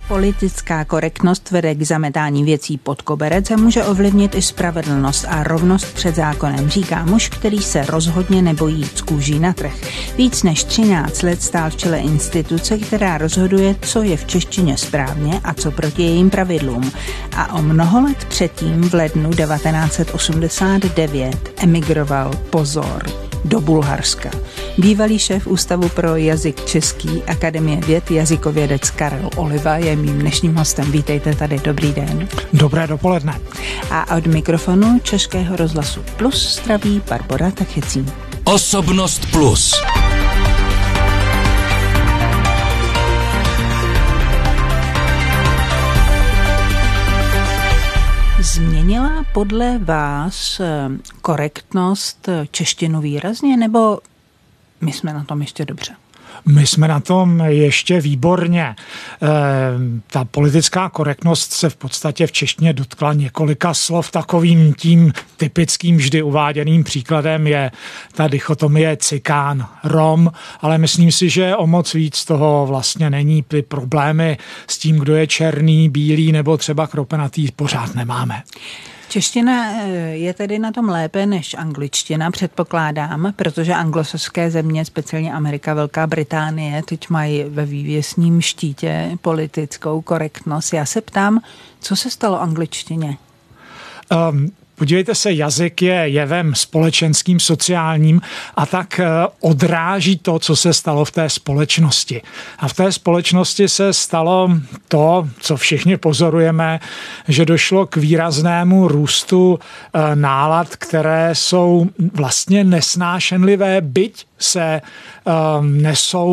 Politická korektnost vede k zametání věcí pod koberec a může ovlivnit i spravedlnost a rovnost před zákonem, říká muž, který se rozhodně nebojí jít z kůží na trh. Víc než 13 let stál v čele instituce, která rozhoduje, co je v češtině správně a co proti jejím pravidlům. A o mnoho let předtím, v lednu 1989, emigroval, pozor, do Bulharska. Bývalý šéf Ústavu pro jazyk český Akademie věd jazykovědec Karel Oliva je mým dnešním hostem. Vítejte tady, dobrý den. Dobré dopoledne. A od mikrofonu Českého rozhlasu Plus zdraví Barbora Tachycí. Osobnost Plus. Změnila podle vás korektnost češtinu výrazně, nebo my jsme na tom ještě dobře? My jsme na tom ještě výborně. Ta politická korektnost se v podstatě v češtině dotkla několika slov. Takovým tím typickým vždy uváděným příkladem je ta dichotomie cikán, Rom, ale myslím si, že o moc víc toho vlastně není. Ty problémy s tím, kdo je černý, bílý nebo třeba kropenatý, pořád nemáme. Čeština je tedy na tom lépe než angličtina, předpokládám, protože anglosaské země, speciálně Amerika, Velká Británie, teď mají ve vývěsním štítě politickou korektnost. Já se ptám, co se stalo angličtině? Podívejte se, jazyk je jevem společenským, sociálním a tak odráží to, co se stalo v té společnosti. A v té společnosti se stalo to, co všichni pozorujeme, že došlo k výraznému růstu nálad, které jsou vlastně nesnášenlivé, byť se nesou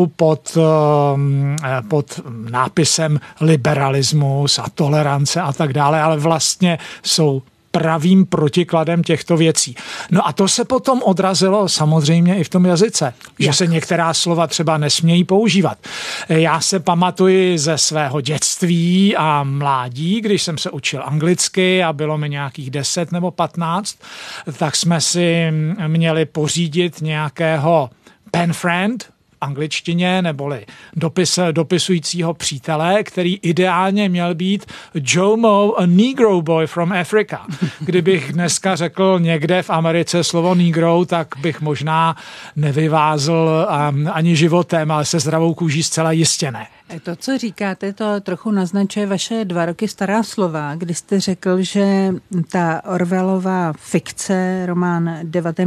pod nápisem liberalismus a tolerance a tak dále, ale vlastně jsou pravým protikladem těchto věcí. No a to se potom odrazilo samozřejmě i v tom jazyce, že se některá slova třeba nesmějí používat. Já se pamatuji ze svého dětství a mládí, když jsem se učil anglicky a bylo mi nějakých 10 nebo 15, tak jsme si měli pořídit nějakého pen friend, angličtině, neboli dopisujícího přítele, který ideálně měl být Jomo, a Negro boy from Africa. Kdybych dneska řekl někde v Americe slovo Negro, tak bych možná nevyvázl ani životem, ale se zdravou kůží zcela jistě ne. To, co říkáte, to trochu naznačuje vaše 2 roky stará slova, kdy jste řekl, že ta Orwellová fikce, román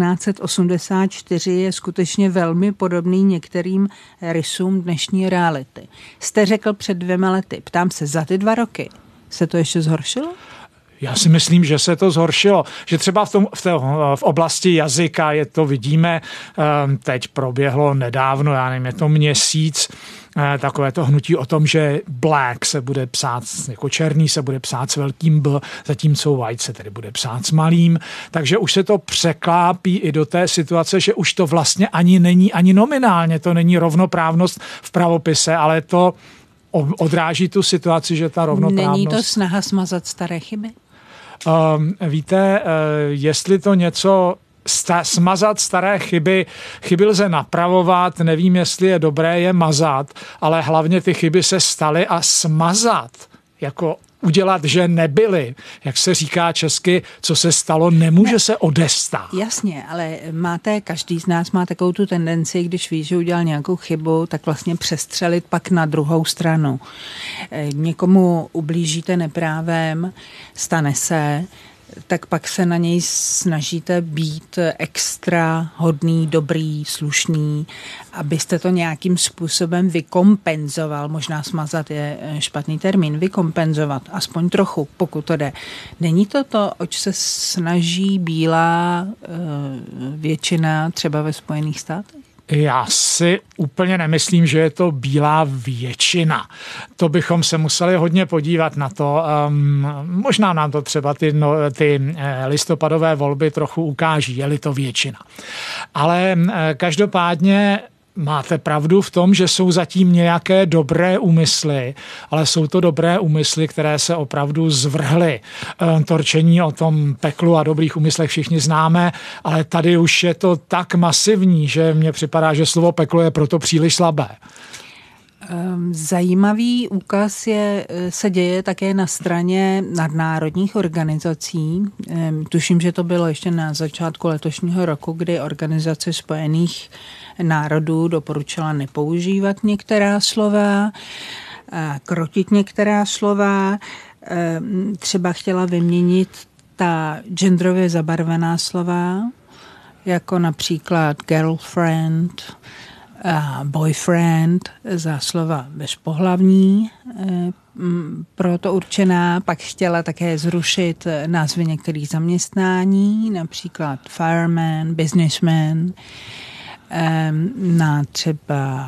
1984, je skutečně velmi podobný některým rysům dnešní reality. Jste řekl před 2 lety. Ptám se, za ty 2 roky se to ještě zhoršilo? Já si myslím, že se to zhoršilo, že třeba v oblasti jazyka to vidíme, teď proběhlo nedávno, já nevím, je to měsíc, takové to hnutí o tom, že black se bude psát, jako černý se bude psát s velkým B, zatímco white se tedy bude psát s malým, takže už se to překlápí i do té situace, že už to vlastně ani není ani nominálně, to není rovnoprávnost v pravopise, ale to odráží tu situaci, že ta rovnoprávnost... Není to snaha smazat staré chyby? Víte, jestli to něco smazat staré chyby lze napravovat, nevím, jestli je dobré je mazat, ale hlavně ty chyby se staly a smazat, jako udělat, že nebyly, jak se říká česky, co se stalo, nemůže se odestát. Jasně, ale každý z nás má takovou tu tendenci, když ví, že udělal nějakou chybu, tak vlastně přestřelit pak na druhou stranu. Někomu ublížíte neprávem, stane se, tak pak se na něj snažíte být extra hodný, dobrý, slušný, abyste to nějakým způsobem vykompenzoval. Možná smazat je špatný termín, vykompenzovat, aspoň trochu, pokud to jde. Není to, oč se snaží bílá většina třeba ve Spojených státech? Já si úplně nemyslím, že je to bílá většina. To bychom se museli hodně podívat na to. Možná nám to třeba ty listopadové volby trochu ukáží, je-li to většina. Ale každopádně máte pravdu v tom, že jsou zatím nějaké dobré úmysly, ale jsou to dobré úmysly, které se opravdu zvrhly. To rčení o tom peklu a dobrých úmyslech všichni známe, ale tady už je to tak masivní, že mně připadá, že slovo peklo je proto příliš slabé. Zajímavý úkaz se děje také na straně nadnárodních organizací. Tuším, že to bylo ještě na začátku letošního roku, kdy Organizace spojených národů doporučila nepoužívat některá slova, krotit některá slova. Třeba chtěla vyměnit ta genderově zabarvená slova, jako například girlfriend, boyfriend za slova bezpohlavní, pro to určená. Pak chtěla také zrušit názvy některých zaměstnání, například fireman, businessman, na třeba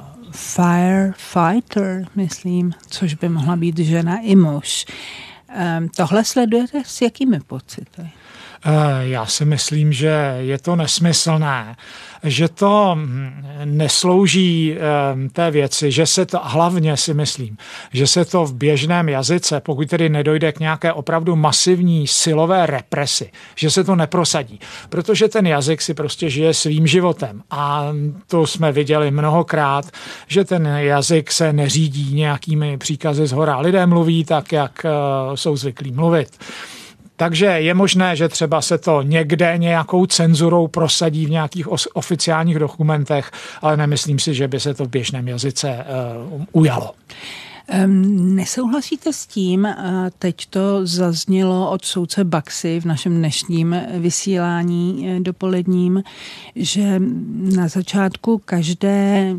firefighter, myslím, což by mohla být žena i muž. Tohle sledujete s jakými pocity? Já si myslím, že je to nesmyslné, že to neslouží té věci, že se to, hlavně si myslím, že se to v běžném jazyce, pokud tedy nedojde k nějaké opravdu masivní silové represi, že se to neprosadí, protože ten jazyk si prostě žije svým životem a to jsme viděli mnohokrát, že ten jazyk se neřídí nějakými příkazy zhora. Lidé mluví tak, jak jsou zvyklí mluvit. Takže je možné, že třeba se to někde nějakou cenzurou prosadí v nějakých oficiálních dokumentech, ale nemyslím si, že by se to v běžném jazyce ujalo. Nesouhlasíte s tím, teď to zaznělo od soudce Baxy v našem dnešním vysílání dopoledním, že na začátku každého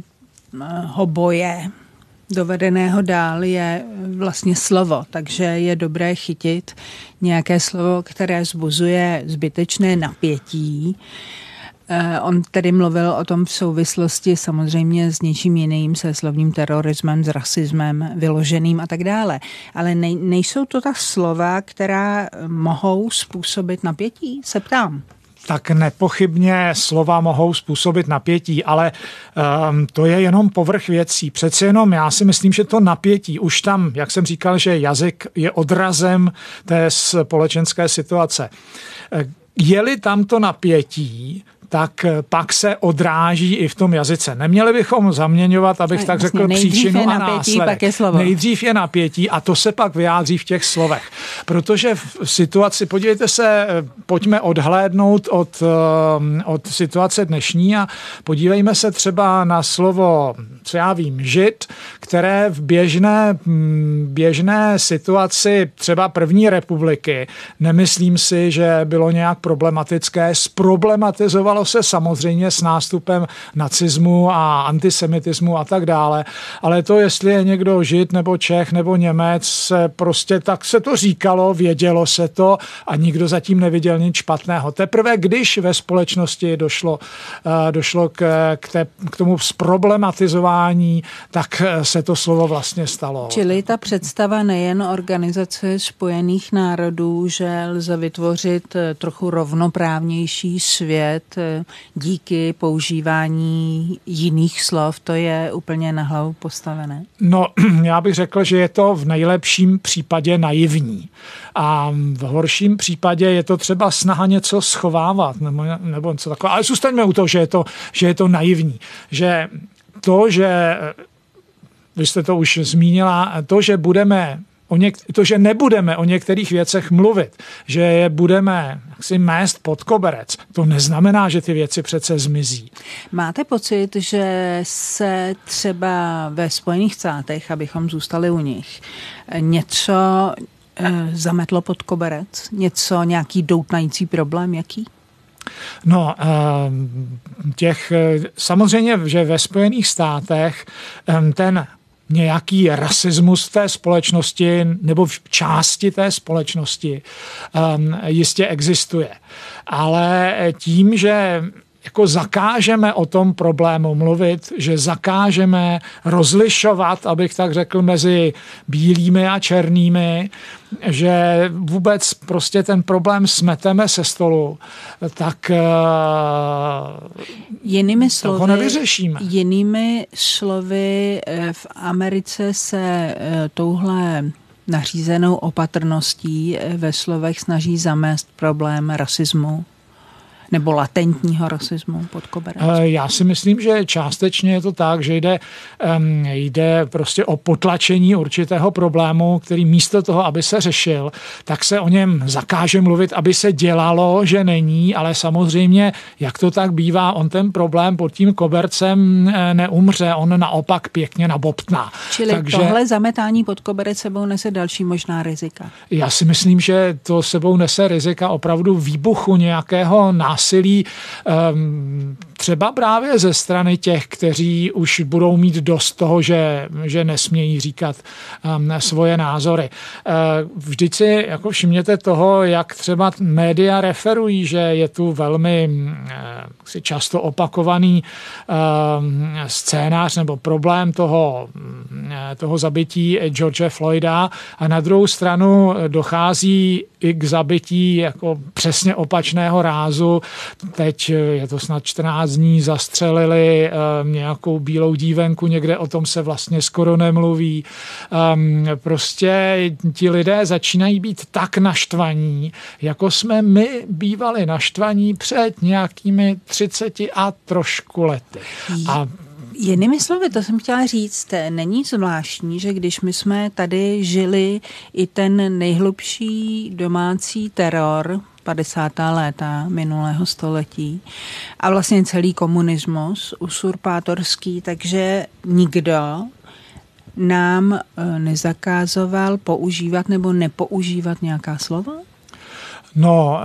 boje dovedeného dál je vlastně slovo, takže je dobré chytit nějaké slovo, které vzbuzuje zbytečné napětí. On tedy mluvil o tom v souvislosti samozřejmě s něčím jiným, se slovním terorismem, s rasismem vyloženým a tak dále. Ale nejsou to ta slova, která mohou způsobit napětí? Se ptám. Tak nepochybně slova mohou způsobit napětí, ale to je jenom povrch věcí. Přece jenom já si myslím, že to napětí, už tam, jak jsem říkal, že jazyk je odrazem té společenské situace. Je-li tam to napětí, tak pak se odráží i v tom jazyce. Neměli bychom zaměňovat, abych tak řekl, příčinu a následek. Nejdřív je napětí a to se pak vyjádří v těch slovech. Protože v situaci, podívejte se, pojďme odhlédnout od situace dnešní a podívejme se třeba na slovo, co já vím, žid, které v běžné situaci třeba první republiky, nemyslím si, že bylo nějak problematické, zproblematizovalo se samozřejmě s nástupem nacismu a antisemitismu a tak dále, ale to, jestli je někdo Žid nebo Čech nebo Němec, prostě tak se to říkalo, vědělo se to a nikdo zatím neviděl nic špatného. Teprve když ve společnosti došlo k tomu zproblematizování, tak se to slovo vlastně stalo. Čili ta představa nejen Organizace spojených národů, že lze vytvořit trochu rovnoprávnější svět díky používání jiných slov, to je úplně na hlavu postavené? No, já bych řekl, že je to v nejlepším případě naivní. A v horším případě je to třeba snaha něco schovávat nebo něco takové. Ale zůstaňme u toho, že je to naivní. Že to, že vy jste to už zmínila, to, že nebudeme o některých věcech mluvit, že je budeme jaksi mést pod koberec, to neznamená, že ty věci přece zmizí. Máte pocit, že se třeba ve Spojených státech, abychom zůstali u nich, něco zametlo pod koberec? Nějaký doutnající problém, jaký? No, samozřejmě, že ve Spojených státech ten nějaký rasismus v té společnosti nebo v části té společnosti jistě existuje. Ale tím, že jako zakážeme o tom problému mluvit, že zakážeme rozlišovat, abych tak řekl, mezi bílými a černými, že vůbec prostě ten problém smeteme se stolu, tak toho nevyřešíme. Jinými slovy, v Americe se touhle nařízenou opatrností ve slovech snaží zamést problém rasismu. nebo latentního rasismu pod kobercem? Já si myslím, že částečně je to tak, že jde prostě o potlačení určitého problému, který místo toho, aby se řešil, tak se o něm zakáže mluvit, aby se dělalo, že není, ale samozřejmě, jak to tak bývá, on ten problém pod tím kobercem neumře, on naopak pěkně nabobtná. Čili tohle zametání pod koberec sebou nese další možná rizika? Já si myslím, že to sebou nese rizika opravdu výbuchu nějakého násilí, třeba právě ze strany těch, kteří už budou mít dost toho, že nesmějí říkat svoje názory. Vždyť si jako všimněte toho, jak třeba média referují, že je tu velmi často opakovaný scénář nebo problém toho zabití George Floyda a na druhou stranu dochází i k zabití jako přesně opačného rázu. Teď je to snad 14 dní, zastřelili nějakou bílou dívenku, někde o tom se vlastně skoro nemluví. Prostě ti lidé začínají být tak naštvaní, jako jsme my bývali naštvaní před nějakými 30 a trošku lety. A jinými slovy, to jsem chtěla říct, není zvláštní, že když my jsme tady žili i ten nejhlubší domácí teror 50. léta minulého století a vlastně celý komunismus usurpátorský, takže nikdo nám nezakázoval používat nebo nepoužívat nějaká slova? No,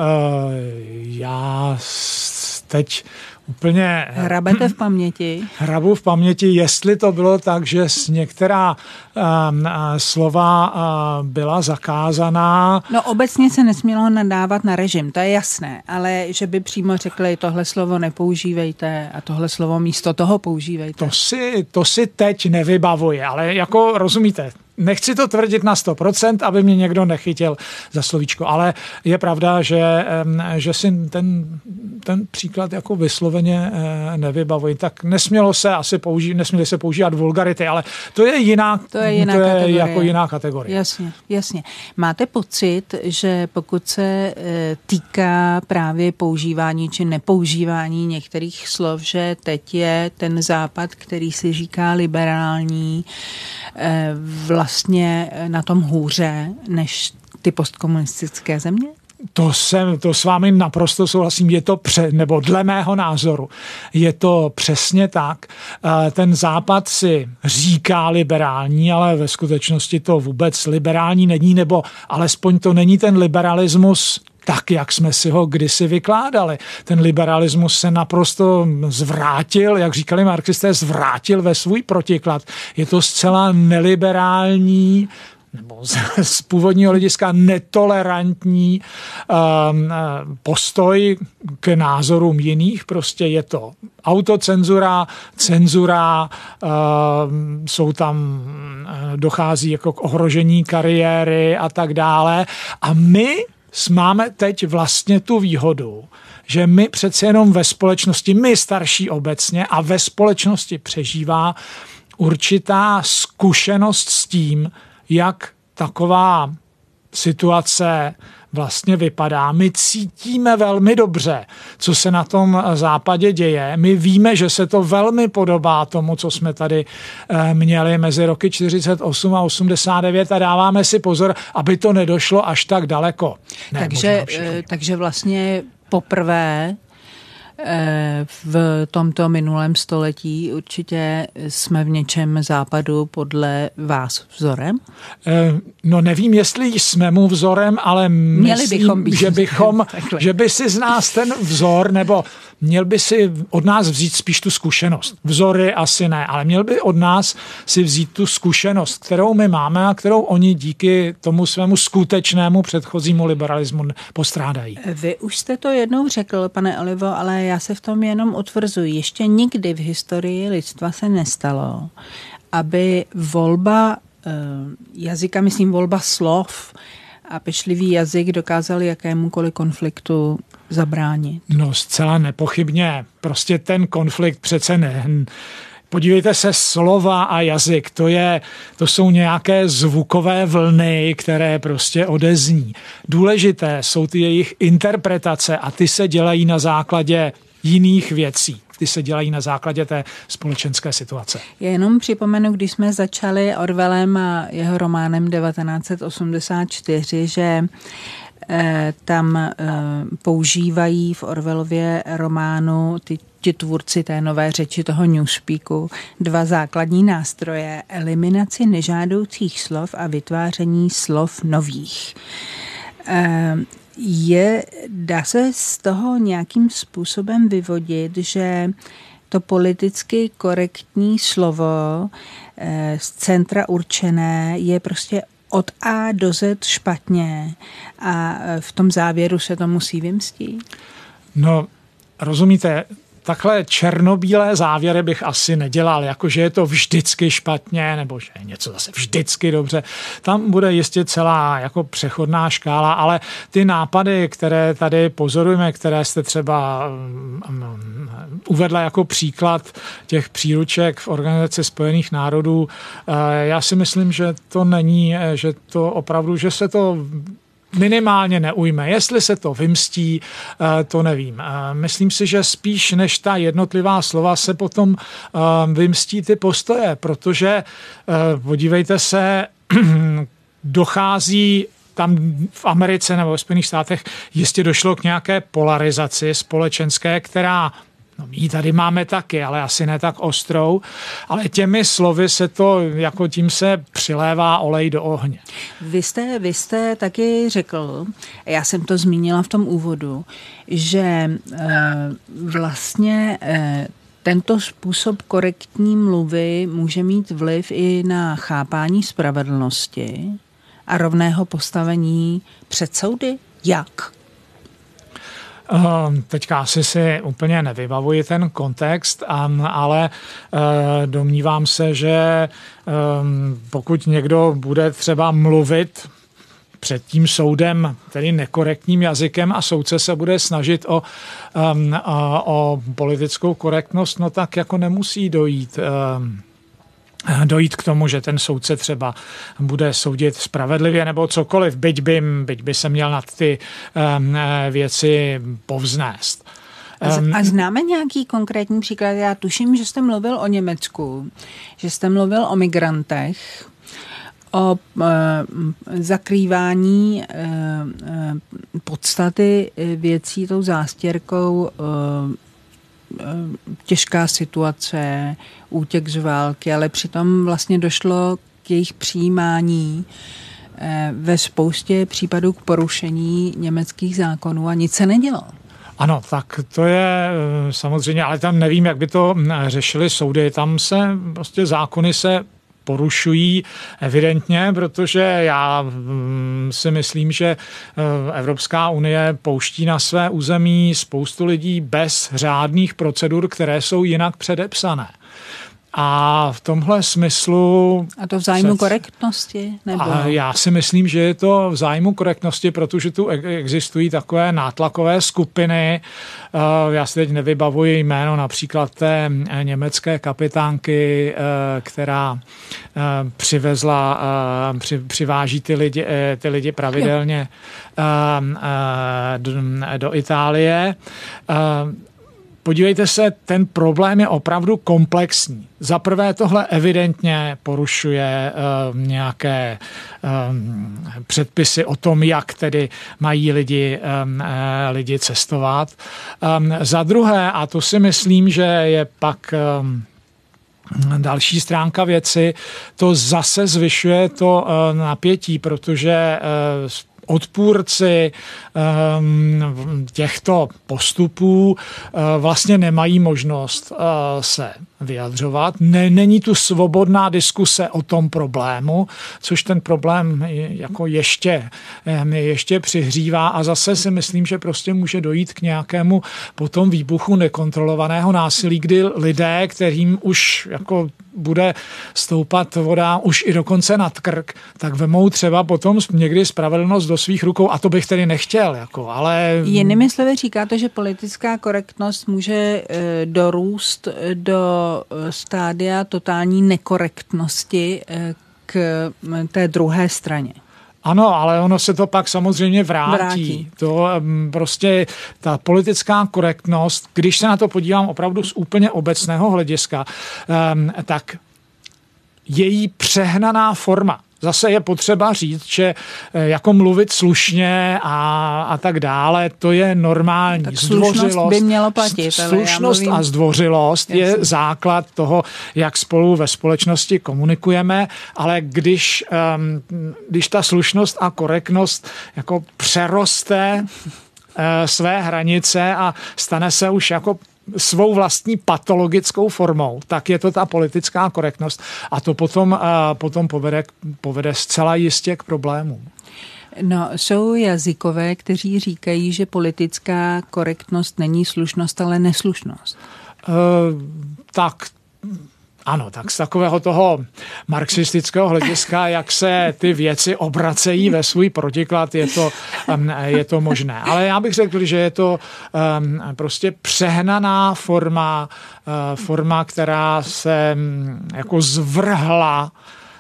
já teď úplně hrabete v paměti. Hrabu v paměti, jestli to bylo tak, že některá slova byla zakázaná. No obecně se nesmělo nadávat na režim, to je jasné, ale že by přímo řekli, tohle slovo nepoužívejte a tohle slovo místo toho používejte. To si teď nevybavuje, ale jako rozumíte, nechci to tvrdit na 100%, aby mě někdo nechytil za slovíčko, ale je pravda, že si ten příklad jako vysloveně nevybavuji. Tak nesměly se používat vulgarity, ale to je jiná kategorie. Jasně. Máte pocit, že pokud se týká právě používání či nepoužívání některých slov, že teď je ten západ, který si říká liberální, vlastně na tom hůře než ty postkomunistické země? To s vámi naprosto souhlasím, je to nebo dle mého názoru je to přesně tak. Ten západ si říká liberální, ale ve skutečnosti to vůbec liberální není, nebo alespoň to není ten liberalismus tak, jak jsme si ho kdysi vykládali. Ten liberalismus se naprosto zvrátil, jak říkali marxisté, zvrátil ve svůj protiklad. Je to zcela neliberální nebo z původního hlediska netolerantní postoj k názorům jiných. Prostě je to autocenzura, cenzura, dochází jako k ohrožení kariéry a tak dále. A my máme teď vlastně tu výhodu, že my přece jenom ve společnosti, my starší obecně a ve společnosti přežívá určitá zkušenost s tím, jak taková situace vlastně vypadá. My cítíme velmi dobře, co se na tom západě děje. My víme, že se to velmi podobá tomu, co jsme tady měli mezi roky 48 a 89 a dáváme si pozor, aby to nedošlo až tak daleko. Takže vlastně poprvé v tomto minulém století určitě jsme v něčem západu podle vás vzorem? No nevím, jestli jsme mu vzorem, ale myslím, že by si z nás ten vzor, nebo měl by si od nás vzít spíš tu zkušenost. Vzory asi ne, ale měl by od nás si vzít tu zkušenost, kterou my máme a kterou oni díky tomu svému skutečnému předchozímu liberalismu postrádají. Vy už jste to jednou řekl, pane Olivo, ale já se v tom jenom utvrzuji. Ještě nikdy v historii lidstva se nestalo, aby volba jazyka, myslím volba slov a pečlivý jazyk dokázal jakémukoliv konfliktu zabránit. No zcela nepochybně. Prostě ten konflikt přece Podívejte se, slova a jazyk, to jsou nějaké zvukové vlny, které prostě odezní. Důležité jsou ty jejich interpretace a ty se dělají na základě jiných věcí. Ty se dělají na základě té společenské situace. Já jenom připomenu, když jsme začali Orwellem a jeho románem 1984, že tam používají v Orwellově románu ti tvůrci té nové řeči, toho newspeaku, dva základní nástroje: eliminaci nežádoucích slov a vytváření slov nových. Dá se z toho nějakým způsobem vyvodit, že to politicky korektní slovo z centra určené je prostě od A do Z špatně a v tom závěru se to musí vymstít? No, rozumíte, takhle černobílé závěry bych asi nedělal, jakože je to vždycky špatně, nebo že je něco zase vždycky dobře. Tam bude jistě celá jako přechodná škála, ale ty nápady, které tady pozorujeme, které jste třeba uvedla jako příklad těch příruček v Organizaci spojených národů, já si myslím, že to není, že to opravdu, že se to minimálně neujme. Jestli se to vymstí, to nevím. Myslím si, že spíš než ta jednotlivá slova se potom vymstí ty postoje, protože podívejte se, dochází tam v Americe nebo ve Spojených státech jistě došlo k nějaké polarizaci společenské, která ji tady máme taky, ale asi ne tak ostrou, ale těmi slovy se to, jako tím se přilévá olej do ohně. Vy jste taky řekl, já jsem to zmínila v tom úvodu, že vlastně tento způsob korektní mluvy může mít vliv i na chápání spravedlnosti a rovného postavení před soudy. Jak? Teďka asi si úplně nevybavuji ten kontext, ale domnívám se, že pokud někdo bude třeba mluvit před tím soudem tedy nekorektním jazykem a soudce se bude snažit o politickou korektnost, no tak jako nemusí dojít k tomu, že ten soudce třeba bude soudit spravedlivě nebo cokoliv, byť by se měl nad ty věci povznést. A známe nějaký konkrétní příklad? Já tuším, že jste mluvil o Německu, že jste mluvil o migrantech, o zakrývání podstaty věcí tou zástěrkou těžká situace, útěk z války, ale přitom vlastně došlo k jejich přijímání ve spoustě případů k porušení německých zákonů a nic se nedělo. Ano, tak to je samozřejmě, ale tam nevím, jak by to řešili soudy. Tam se prostě zákony se porušují evidentně, protože já si myslím, že Evropská unie pouští na své území spoustu lidí bez řádných procedur, které jsou jinak předepsané. A v tomhle smyslu... A to v zájmu korektnosti? Nebo? A já si myslím, že je to v zájmu korektnosti, protože tu existují takové nátlakové skupiny. Já si teď nevybavuji jméno například té německé kapitánky, která přiváží ty lidi pravidelně do Itálie. Podívejte se, ten problém je opravdu komplexní. Za prvé tohle evidentně porušuje nějaké předpisy o tom, jak tedy mají lidi cestovat. Za druhé, a to si myslím, že je pak další stránka věci, to zase zvyšuje to napětí, protože odpůrci těchto postupů vlastně nemají možnost se vyjadřovat. Není tu svobodná diskuse o tom problému, což ten problém jako ještě přihřívá a zase si myslím, že prostě může dojít k nějakému potom výbuchu nekontrolovaného násilí, kdy lidé, kterým už jako bude stoupat voda už i dokonce nad krk, tak vemou třeba potom někdy spravedlnost do svých rukou a to bych tedy nechtěl. Ale... Jinými slovy říkáte, že politická korektnost může dorůst do do stádia totální nekorektnosti k té druhé straně. Ano, ale ono se to pak samozřejmě vrátí. To prostě ta politická korektnost, když se na to podívám opravdu z úplně obecného hlediska, tak její přehnaná forma. Zase je potřeba říct, že jako mluvit slušně a tak dále, to je normální. Tak slušnost by mělo platit. Slušnost a zdvořilost je základ toho, jak spolu ve společnosti komunikujeme, ale když ta slušnost a korektnost jako přeroste své hranice a stane se už jako svou vlastní patologickou formou, tak je to ta politická korektnost a to potom povede zcela jistě k problémům. No, jsou jazykové, kteří říkají, že politická korektnost není slušnost, ale neslušnost. Ano, tak z takového toho marxistického hlediska, jak se ty věci obracejí ve svůj protiklad, je to možné. Ale já bych řekl, že je to prostě přehnaná forma, která se jako zvrhla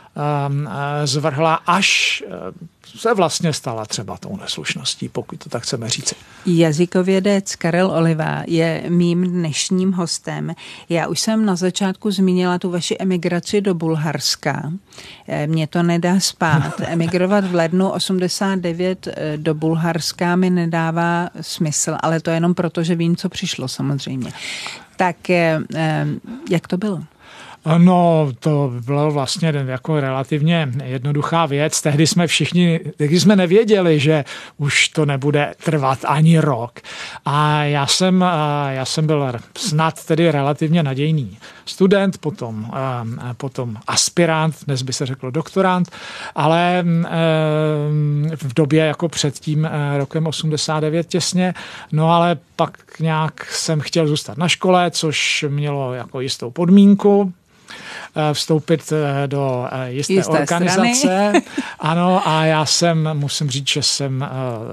až se vlastně stala třeba tou neslušností, pokud to tak chceme říct. Jazykovědec Karel Oliva je mým dnešním hostem. Já už jsem na začátku zmínila tu vaši emigraci do Bulharska. Mě to nedá spát. Emigrovat v lednu 89 do Bulharska mi nedává smysl, ale to jenom proto, že vím, co přišlo samozřejmě. Tak jak to bylo? No, to bylo vlastně jako relativně jednoduchá věc. Tehdy jsme nevěděli, že už to nebude trvat ani rok. A já jsem byl snad tedy relativně nadějný student, potom aspirant, dnes by se řeklo doktorant, ale v době jako před tím rokem 89 těsně, no ale pak nějak jsem chtěl zůstat na škole, což mělo jako jistou podmínku, vstoupit do jisté organizace. Strany. Ano, a já musím říct, že jsem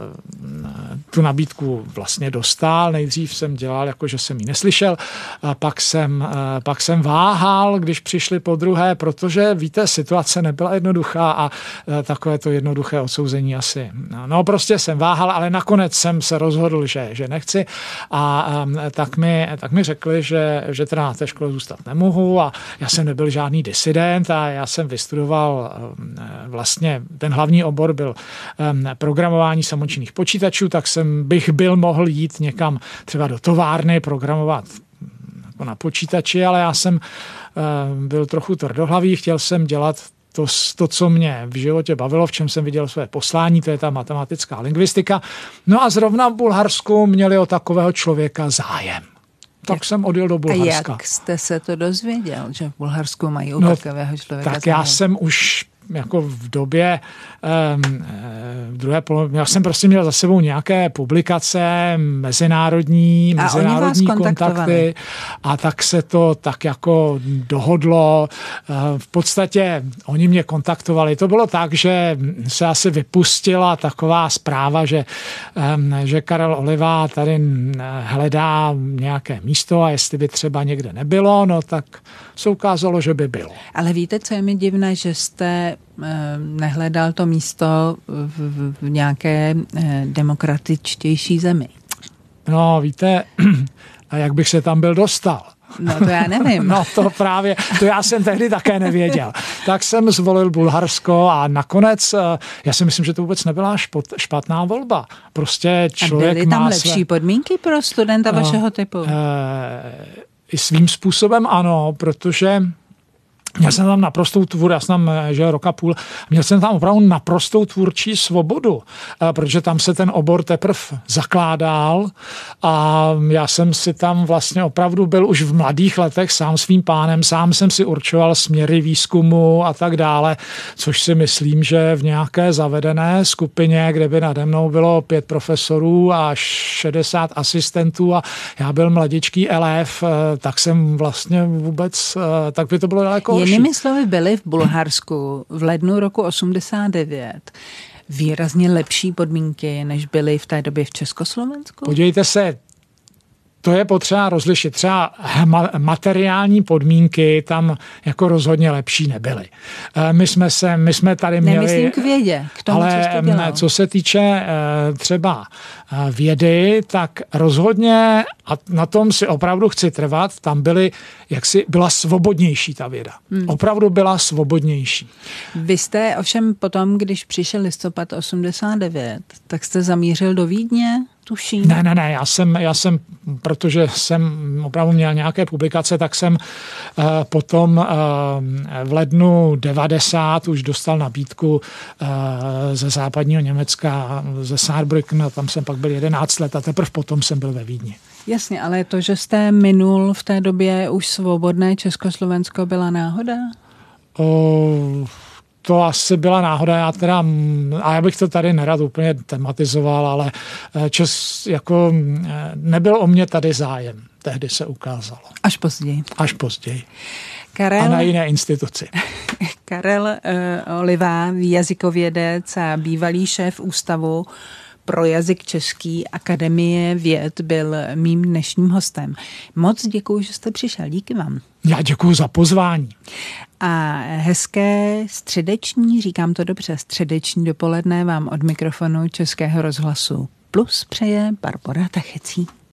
tu nabídku vlastně dostal. Nejdřív jsem dělal, jako že jsem ji neslyšel, a pak jsem váhal, když přišli podruhé, protože víte, situace nebyla jednoduchá a takové to jednoduché odsouzení asi. No prostě jsem váhal, ale nakonec jsem se rozhodl, že nechci a tak mi řekli, že teda na té škole zůstat nemohu a já jsem nebyl žádný disident a já jsem vystudoval vlastně, ten hlavní obor byl programování samočinných počítačů, tak bych mohl jít někam třeba do továrny programovat jako na počítači, ale já jsem byl trochu tvrdohlavý, chtěl jsem dělat to, co mě v životě bavilo, v čem jsem viděl své poslání, to je ta matematická lingvistika. No a zrovna v Bulharsku měli o takového člověka zájem. Tak jsem odjel do Bulharska. A jak jste se to dozvěděl, že v Bulharsku mají u takového člověka tak zájem? Já jsem už jako v době v druhé polovině, já jsem prostě měl za sebou nějaké publikace, mezinárodní kontakty a tak se to tak jako dohodlo. V podstatě oni mě kontaktovali. To bylo tak, že se asi vypustila taková zpráva, že Karel Oliva tady hledá nějaké místo a jestli by třeba někde nebylo, no tak se ukázalo, že by bylo. Ale víte, co je mi divné, že jste nehledal to místo v nějaké demokratičtější zemi? No, víte, a jak bych se tam byl dostal? No to já nevím. No to já jsem tehdy také nevěděl. Tak jsem zvolil Bulharsko a nakonec, já si myslím, že to vůbec nebyla špatná volba. Prostě člověk a byly tam lepší podmínky pro studenta vašeho typu? I svým způsobem ano, protože měl jsem tam naprostou já jsem žil rok a půl, měl jsem tam opravdu naprostou tvůrčí svobodu, protože tam se ten obor teprve zakládal a já jsem si tam vlastně opravdu byl už v mladých letech sám svým pánem, sám jsem si určoval směry výzkumu a tak dále, což si myslím, že v nějaké zavedené skupině, kde by nade mnou bylo 5 profesorů a 60 asistentů a já byl mladičký elév, tak jsem vlastně vůbec, tak by to bylo daleko. Jinými slovy byly v Bulharsku v lednu roku 89 výrazně lepší podmínky, než byly v té době v Československu? Podívejte se, to je potřeba rozlišit. Třeba materiální podmínky tam jako rozhodně lepší nebyly. My jsme tady měli... Nemyslím k vědě, k tomu, ale co jste dělal. Co se týče třeba vědy, tak rozhodně, a na tom si opravdu chci trvat, tam byla svobodnější ta věda. Opravdu byla svobodnější. Vy jste ovšem potom, když přišel listopad 89, tak jste zamířil do Vídně, tuším? Ne, já jsem, protože jsem opravdu měl nějaké publikace, tak jsem potom v lednu 90 už dostal nabídku ze západního Německa, ze Saarbrücken, a tam jsem pak byl 11 let a teprve potom jsem byl ve Vídni. Jasně, ale to, že jste minul v té době už svobodné Československo, byla náhoda? To asi byla náhoda, já bych to tady nerad úplně tematizoval, ale nebyl o mě tady zájem. Tehdy se ukázalo. Až později. A na jiné instituci. Karel Oliva, jazykovědec a bývalý šéf Ústavu pro jazyk český Akademie věd, byl mým dnešním hostem. Moc děkuji, že jste přišel. Díky vám. Já děkuji za pozvání. A hezké středeční, říkám to dobře, středeční dopoledne vám od mikrofonu Českého rozhlasu Plus přeje Barbora Tachecí.